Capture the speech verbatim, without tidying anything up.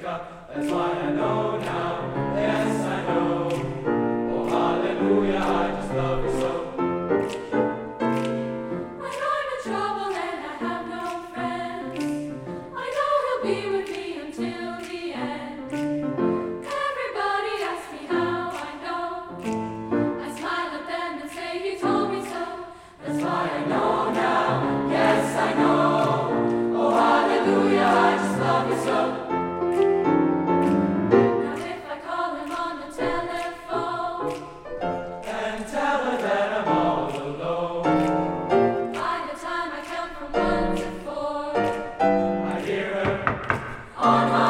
America. That's why I know now, yes I know. Oh hallelujah, I just love you so. When I'm in trouble and I have no friends, I know he'll be with me until the end. Everybody asks me how I know. I smile at them and say he told me so. That's why I know now, yes I know. Oh hallelujah, I just love you so. Now if I call him on the telephone And tell her that I'm all alone, by the time I count from one to four, I hear her on my